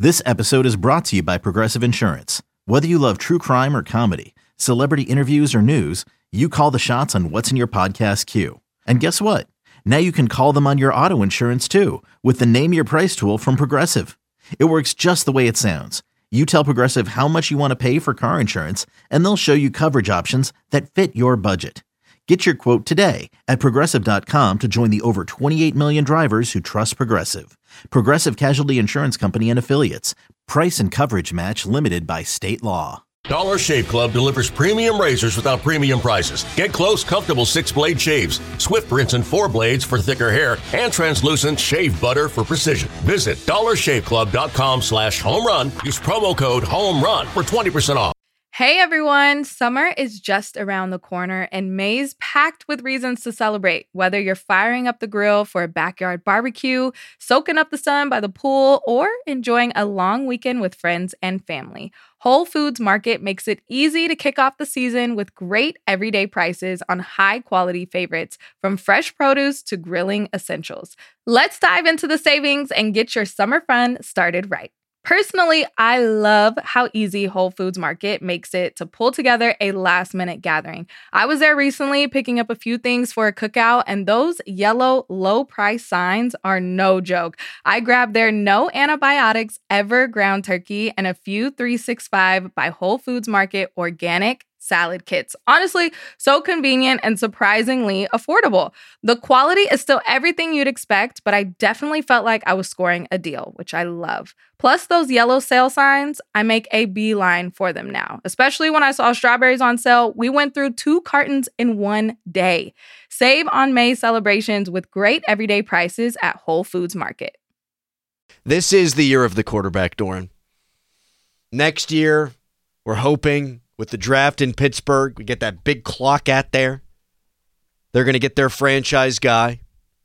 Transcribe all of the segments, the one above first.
This episode is brought to you by Progressive Insurance. Whether you love true crime or comedy, celebrity interviews or news, you call the shots on what's in your podcast queue. And guess what? Now you can call them on your auto insurance too with the Name Your Price tool from Progressive. It works just the way it sounds. You tell Progressive how much you want to pay for car insurance, and they'll show you coverage options that fit your budget. Get your quote today at Progressive.com to join the over 28 million drivers who trust Progressive. Progressive Casualty Insurance Company and Affiliates. Price and coverage match limited by state law. Dollar Shave Club delivers premium razors without premium prices. Get close, comfortable 6-blade shaves, swift rinse and 4 blades for thicker hair, and translucent shave butter for precision. Visit dollarshaveclub.com/homerun. Use promo code HOMERUN for 20% off. Hey everyone, summer is just around the corner and May's packed with reasons to celebrate. Whether you're firing up the grill for a backyard barbecue, soaking up the sun by the pool, or enjoying a long weekend with friends and family, Whole Foods Market makes it easy to kick off the season with great everyday prices on high-quality favorites, from fresh produce to grilling essentials. Let's dive into the savings and get your summer fun started right. Personally, I love how easy Whole Foods Market makes it to pull together a last-minute gathering. I was there recently picking up a few things for a cookout, and those yellow low-price signs are no joke. I grabbed their no antibiotics ever ground turkey and a few 365 by Whole Foods Market organic salad kits. Honestly, so convenient and surprisingly affordable. The quality is still everything you'd expect, but I definitely felt like I was scoring a deal, which I love. Plus those yellow sale signs, I make a beeline for them now. Especially when I saw strawberries on sale, we went through 2 cartons in one day. Save on May celebrations with great everyday prices at Whole Foods Market. This is the year of the quarterback, Doran. Next year, we're hoping with the draft in Pittsburgh, we get that big clock at there. They're going to get their franchise guy.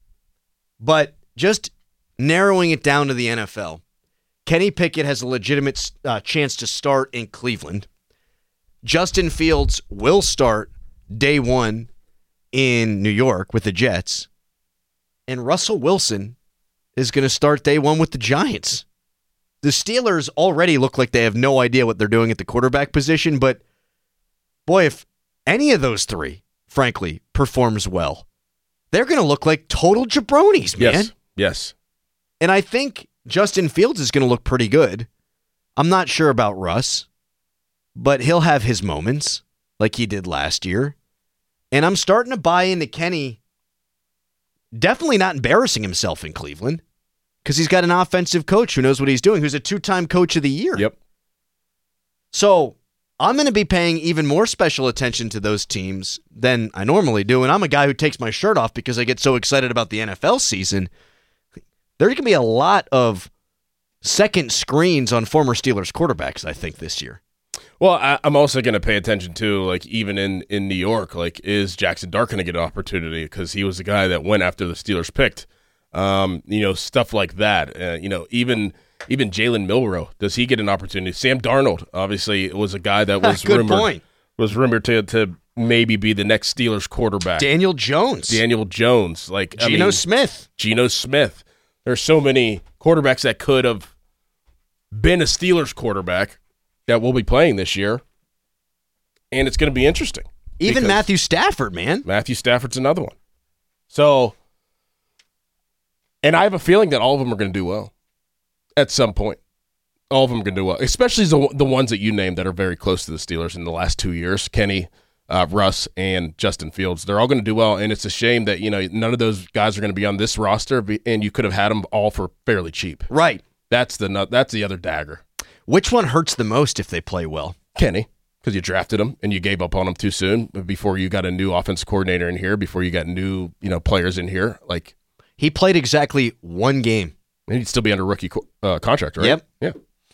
But just narrowing it down to the NFL, Kenny Pickett has a legitimate chance to start in Cleveland. Justin Fields will start day one in New York with the Jets. And Russell Wilson is going to start day one with the Giants. The Steelers already look like they have no idea what they're doing at the quarterback position, but boy, if any of those three, frankly, performs well, they're going to look like total jabronis, man. Yes. And I think Justin Fields is going to look pretty good. I'm not sure about Russ, but he'll have his moments like he did last year. And I'm starting to buy into Kenny definitely not embarrassing himself in Cleveland, because he's got an offensive coach who knows what he's doing, who's a 2-time coach of the year. Yep. So I'm going to be paying even more special attention to those teams than I normally do. And I'm a guy who takes my shirt off because I get so excited about the NFL season. There's going to be a lot of second screens on former Steelers quarterbacks, I think, this year. Well, I'm also going to pay attention to, like, even in New York, like, is Jackson Dart going to get an opportunity? Because he was the guy that went after the Steelers picked. Stuff like that. Even Jalen Milroe, does he get an opportunity? Sam Darnold, obviously, was a guy that was rumored to maybe be the next Steelers quarterback. Daniel Jones, like Geno Smith. There's so many quarterbacks that could have been a Steelers quarterback that will be playing this year, and it's going to be interesting. Even Matthew Stafford, man. Matthew Stafford's another one. So. And I have a feeling that all of them are going to do well at some point. All of them are going to do well, especially the ones that you named that are very close to the Steelers in the last 2 years, Kenny, Russ, and Justin Fields. They're all going to do well, and it's a shame that none of those guys are going to be on this roster, and you could have had them all for fairly cheap. Right. That's the other dagger. Which one hurts the most if they play well? Kenny, because you drafted him and you gave up on him too soon before you got a new offense coordinator in here, before you got new players in here, like. He played exactly one game. And he'd still be under rookie contract, right? Yep. Yeah.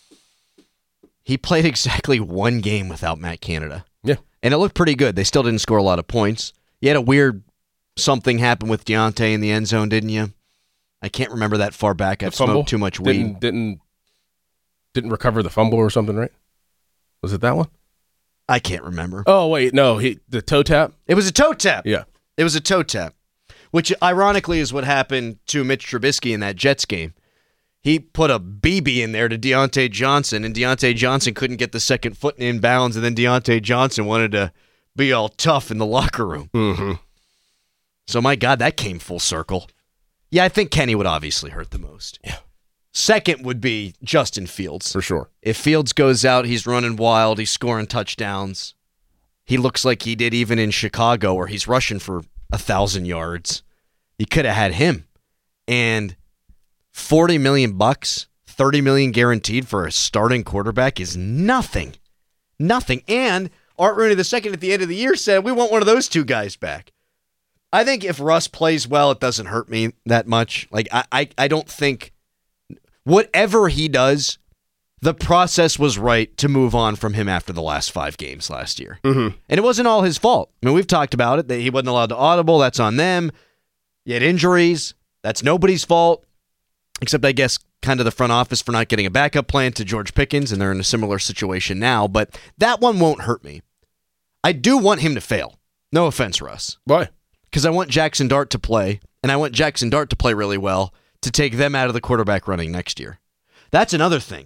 He played exactly one game without Matt Canada. Yeah. And it looked pretty good. They still didn't score a lot of points. You had a weird something happen with Deontay in the end zone, didn't you? I can't remember that far back. I've smoked too much weed. Didn't recover the fumble or something, right? Was it that one? I can't remember. Oh, wait. No, the toe tap? It was a toe tap. Yeah. It was a toe tap. Which, ironically, is what happened to Mitch Trubisky in that Jets game. He put a BB in there to Deontay Johnson, and Deontay Johnson couldn't get the second foot in bounds, and then Deontay Johnson wanted to be all tough in the locker room. Mm-hmm. So, my God, that came full circle. Yeah, I think Kenny would obviously hurt the most. Yeah. Second would be Justin Fields. For sure. If Fields goes out, he's running wild, he's scoring touchdowns. He looks like he did even in Chicago, where he's rushing for 1,000 yards. You could have had him. And $40 million, $30 million guaranteed for a starting quarterback is nothing. Nothing. And Art Rooney II at the end of the year said, we want one of those two guys back. I think if Russ plays well, it doesn't hurt me that much. Like, I don't think whatever he does, the process was right to move on from him after the last 5 games last year. Mm-hmm. And it wasn't all his fault. I mean, we've talked about it, that he wasn't allowed to audible. That's on them. He had injuries. That's nobody's fault, except I guess kind of the front office for not getting a backup plan to George Pickens, and they're in a similar situation now. But that one won't hurt me. I do want him to fail. No offense, Russ. Why? Because I want Jackson Dart to play, and I want Jackson Dart to play really well to take them out of the quarterback running next year. That's another thing.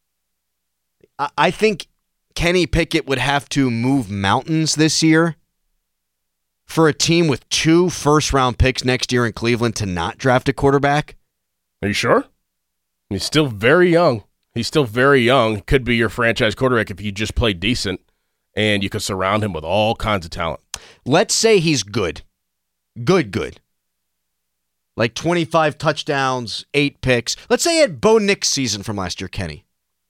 I think Kenny Pickett would have to move mountains this year for a team with 2 first-round picks next year in Cleveland to not draft a quarterback. Are you sure? He's still very young. Could be your franchise quarterback if you just play decent and you could surround him with all kinds of talent. Let's say he's good. Good. Like 25 touchdowns, 8 picks. Let's say he had Bo Nix season from last year, Kenny.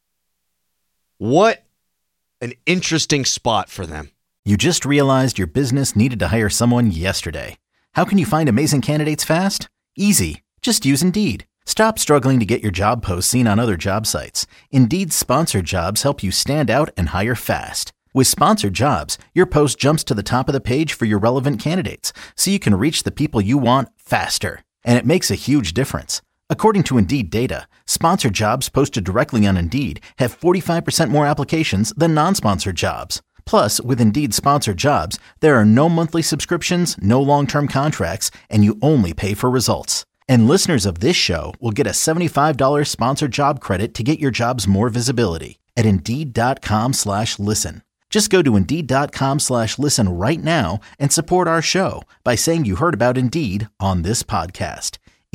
What an interesting spot for them. You just realized your business needed to hire someone yesterday. How can you find amazing candidates fast? Easy. Just use Indeed. Stop struggling to get your job posts seen on other job sites. Indeed's sponsored jobs help you stand out and hire fast. With sponsored jobs, your post jumps to the top of the page for your relevant candidates, so you can reach the people you want faster. And it makes a huge difference. According to Indeed data, sponsored jobs posted directly on Indeed have 45% more applications than non-sponsored jobs. Plus, with Indeed sponsored jobs, there are no monthly subscriptions, no long-term contracts, and you only pay for results. And listeners of this show will get a $75 sponsored job credit to get your jobs more visibility at Indeed.com/listen. Just go to Indeed.com/listen right now and support our show by saying you heard about Indeed on this podcast.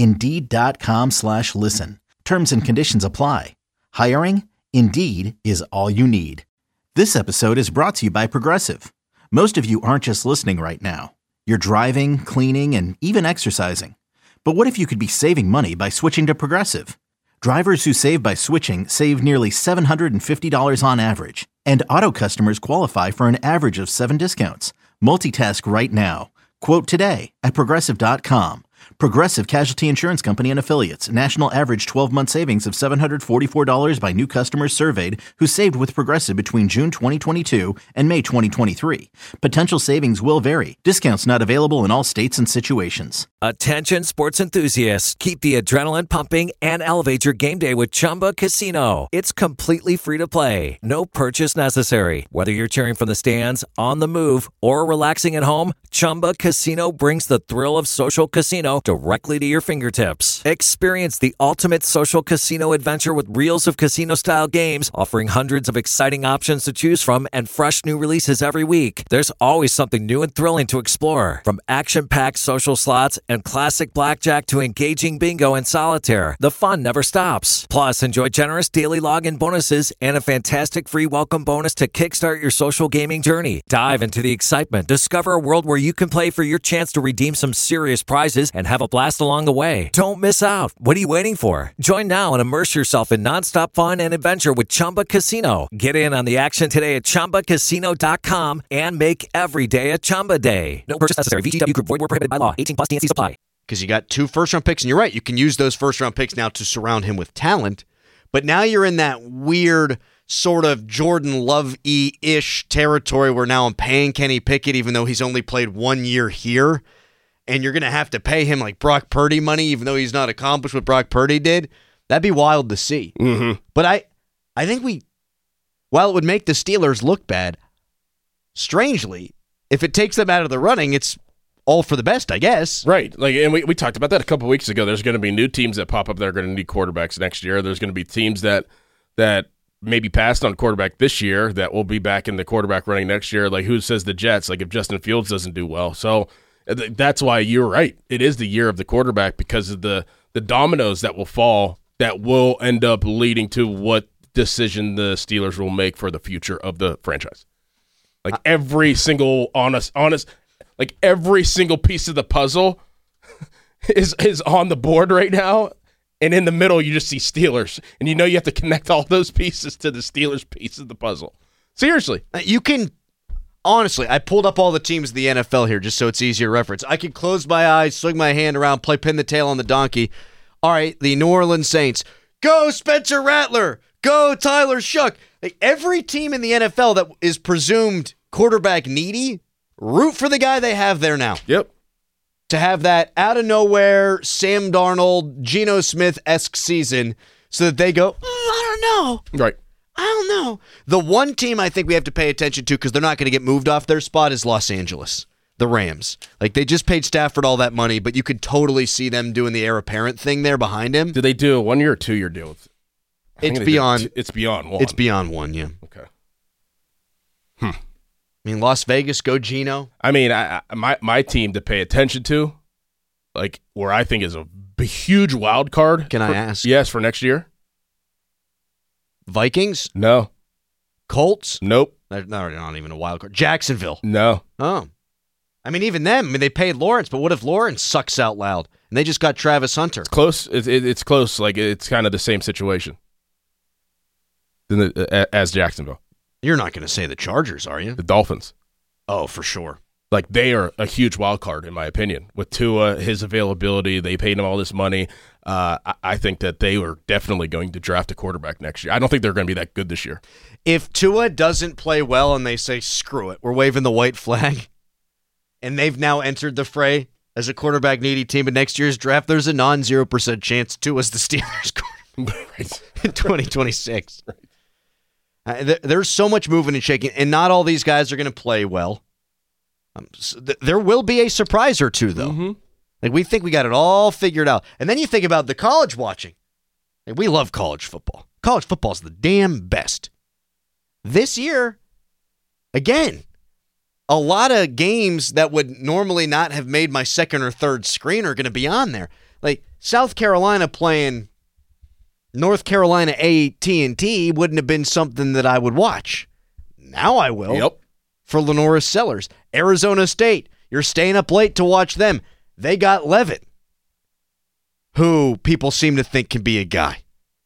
Indeed.com/listen. Terms and conditions apply. Hiring? Indeed is all you need. This episode is brought to you by Progressive. Most of you aren't just listening right now. You're driving, cleaning, and even exercising. But what if you could be saving money by switching to Progressive? Drivers who save by switching save nearly $750 on average. And auto customers qualify for an average of 7 discounts. Multitask right now. Quote today at Progressive.com. Progressive Casualty Insurance Company and Affiliates. National average 12-month savings of $744 by new customers surveyed who saved with Progressive between June 2022 and May 2023. Potential savings will vary. Discounts not available in all states and situations. Attention sports enthusiasts. Keep the adrenaline pumping and elevate your game day with Chumba Casino. It's completely free to play. No purchase necessary. Whether you're cheering from the stands, on the move, or relaxing at home, Chumba Casino brings the thrill of social casino directly to your fingertips. Experience the ultimate social casino adventure with reels of casino-style games, offering hundreds of exciting options to choose from and fresh new releases every week. There's always something new and thrilling to explore. From action-packed social slots and classic blackjack to engaging bingo and solitaire, the fun never stops. Plus, enjoy generous daily login bonuses and a fantastic free welcome bonus to kickstart your social gaming journey. Dive into the excitement. Discover a world where you can play for your chance to redeem some serious prizes and have a blast along the way. Don't miss out. What are you waiting for? Join now and immerse yourself in nonstop fun and adventure with Chumba Casino. Get in on the action today at ChumbaCasino.com and make every day a Chumba day. No purchase necessary. VGW Group. Void where prohibited by law. 18+ TNCs apply. Because you got 2 first-round picks, and you're right, you can use those first-round picks now to surround him with talent, but now you're in that weird sort of Jordan Love-y-ish territory where now I'm paying Kenny Pickett even though he's only played 1 year here, and you're going to have to pay him like Brock Purdy money even though he's not accomplished what Brock Purdy did. That'd be wild to see. Mm-hmm. But I think while it would make the Steelers look bad, strangely, if it takes them out of the running, it's all for the best, I guess. Right. Like, and we talked about that a couple weeks ago. There's going to be new teams that pop up that are going to need quarterbacks next year. There's going to be teams that maybe passed on quarterback this year that will be back in the quarterback running next year. Like, who says the Jets? Like, if Justin Fields doesn't do well. So that's why you're right. It is the year of the quarterback because of the dominoes that will fall that will end up leading to what decision the Steelers will make for the future of the franchise. Like, every single like every single piece of the puzzle is on the board right now. And in the middle, you just see Steelers. And you have to connect all those pieces to the Steelers piece of the puzzle. Seriously. You can, honestly, I pulled up all the teams of the NFL here just so it's easier to reference. I can close my eyes, swing my hand around, play pin the tail on the donkey. All right, the New Orleans Saints. Go Spencer Rattler. Go Tyler Shough. Like, every team in the NFL that is presumed quarterback needy, root for the guy they have there now. Yep. To have that out of nowhere Sam Darnold, Geno Smith-esque season so that they go, I don't know. Right. I don't know. The one team I think we have to pay attention to because they're not going to get moved off their spot is Los Angeles, the Rams. Like, they just paid Stafford all that money, but you could totally see them doing the heir apparent thing there behind him. Did they do a 1 year or 2 year deal with It's beyond. It's beyond one. It's beyond one, yeah. Okay. I mean, Las Vegas, go Geno. I mean, my team to pay attention to, like, where I think is a huge wild card. Can I ask? Yes, for next year. Vikings? No. Colts? Nope. They're not even a wild card. Jacksonville? No. Oh. I mean, even them. I mean, they paid Lawrence, but what if Lawrence sucks out loud? And they just got Travis Hunter. It's close. It's close. Like, it's kind of the same situation as Jacksonville. You're not going to say the Chargers, are you? The Dolphins. Oh, for sure. Like, they are a huge wild card, in my opinion. With Tua, his availability, they paid him all this money. I think that they are definitely going to draft a quarterback next year. I don't think they're going to be that good this year. If Tua doesn't play well and they say, screw it, we're waving the white flag, and they've now entered the fray as a quarterback-needy team in next year's draft, there's a non-0% chance Tua's the Steelers quarterback in 2026. Right. There's so much moving and shaking, and not all these guys are going to play well. There will be a surprise or two, though. Mm-hmm. Like, we think we got it all figured out. And then you think about the college watching. Like, we love college football. College football is the damn best. This year, again, a lot of games that would normally not have made my second or third screen are going to be on there. Like, South Carolina playing North Carolina A&T wouldn't have been something that I would watch. Now I will. Yep. For Lenoris Sellers. Arizona State, you're staying up late to watch them. They got Levitt, who people seem to think can be a guy.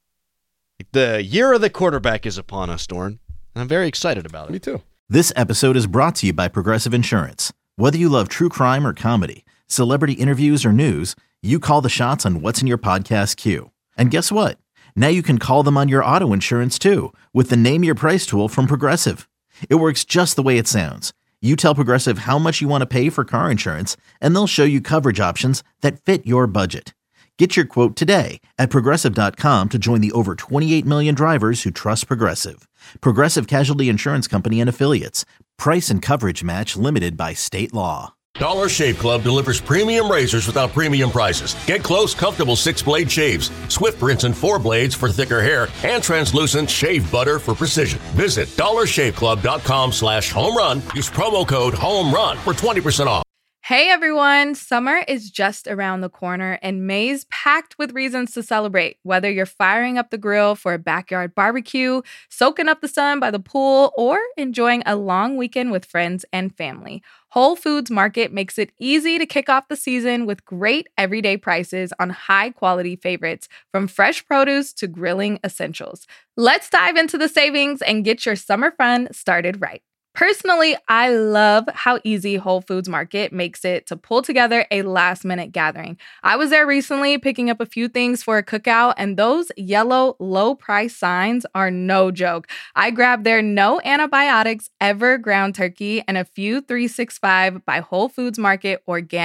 The year of the quarterback is upon us, Dorn. I'm very excited about it. Me too. This episode is brought to you by Progressive Insurance. Whether you love true crime or comedy, celebrity interviews or news, you call the shots on what's in your podcast queue. And guess what? Now you can call them on your auto insurance too with the Name Your Price tool from Progressive. It works just the way it sounds. You tell Progressive how much you want to pay for car insurance, and they'll show you coverage options that fit your budget. Get your quote today at Progressive.com to join the over 28 million drivers who trust Progressive. Progressive Casualty Insurance Company and Affiliates. Price and coverage match limited by state law. Dollar Shave Club delivers premium razors without premium prices. Get close, comfortable 6-blade shaves, Swift rinse and 4 blades for thicker hair, and translucent shave butter for precision. Visit dollarshaveclub.com/homerun. Use promo code HOMERUN for 20% off. Hey everyone, summer is just around the corner and May's packed with reasons to celebrate. Whether you're firing up the grill for a backyard barbecue, soaking up the sun by the pool, or enjoying a long weekend with friends and family, Whole Foods Market makes it easy to kick off the season with great everyday prices on high-quality favorites, from fresh produce to grilling essentials. Let's dive into the savings and get your summer fun started right. Personally, I love how easy Whole Foods Market makes it to pull together a last-minute gathering. I was there recently picking up a few things for a cookout, and those yellow low-price signs are no joke. I grabbed their no antibiotics ever ground turkey and a few 365 by Whole Foods Market organic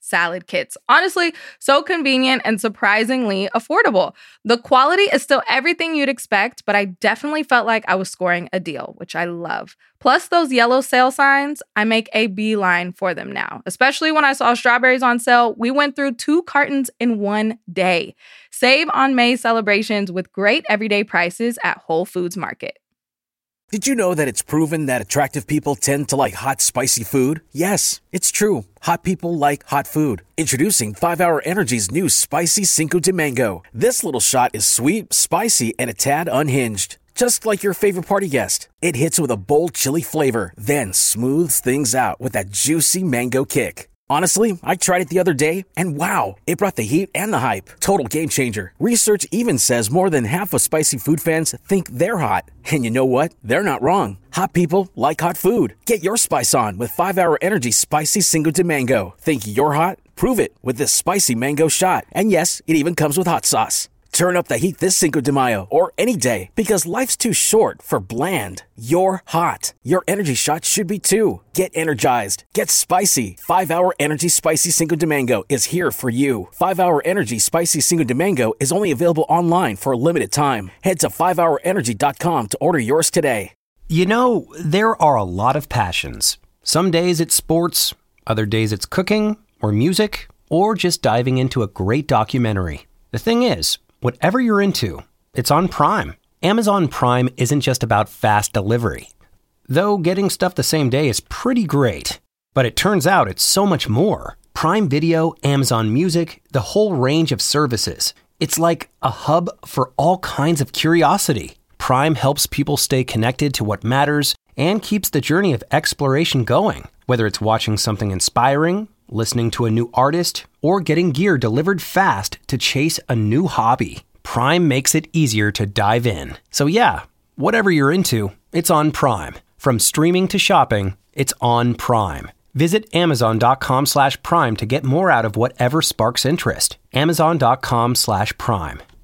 salad kits. Honestly, so convenient and surprisingly affordable. The quality is still everything you'd expect, but I definitely felt like I was scoring a deal, which I love. Plus those yellow sale signs, I make a beeline for them now. Especially when I saw strawberries on sale, we went through 2 cartons in one day. Save on May's celebrations with great everyday prices at Whole Foods Market. Did you know that it's proven that attractive people tend to like hot, spicy food? Yes, it's true. Hot people like hot food. Introducing 5-Hour Energy's new Spicy Cinco de Mango. This little shot is sweet, spicy, and a tad unhinged. Just like your favorite party guest. It hits with a bold chili flavor, then smooths things out with that juicy mango kick. Honestly, I tried it the other day, and wow, it brought the heat and the hype. Total game changer. Research even says more than half of spicy food fans think they're hot. And you know what? They're not wrong. Hot people like hot food. Get your spice on with 5-Hour Energy Spicy Cinco de Mango. Think you're hot? Prove it with this spicy mango shot. And yes, it even comes with hot sauce. Turn up the heat this Cinco de Mayo or any day because life's too short for bland. You're hot. Your energy shot should be too. Get energized. Get spicy. 5-Hour Energy Spicy Cinco de Mango is here for you. 5-Hour Energy Spicy Cinco de Mango is only available online for a limited time. Head to 5hourenergy.com to order yours today. You know, there are a lot of passions. Some days it's sports, other days it's cooking or music or just diving into a great documentary. The thing is, whatever you're into, it's on Prime. Amazon Prime isn't just about fast delivery. Though getting stuff the same day is pretty great. But it turns out it's so much more. Prime Video, Amazon Music, the whole range of services. It's like a hub for all kinds of curiosity. Prime helps people stay connected to what matters and keeps the journey of exploration going. Whether it's watching something inspiring, listening to a new artist, or getting gear delivered fast to chase a new hobby, Prime makes it easier to dive in. So yeah, whatever you're into, it's on Prime. From streaming to shopping, it's on Prime. Visit Amazon.com/Prime to get more out of whatever sparks interest. Amazon.com/Prime.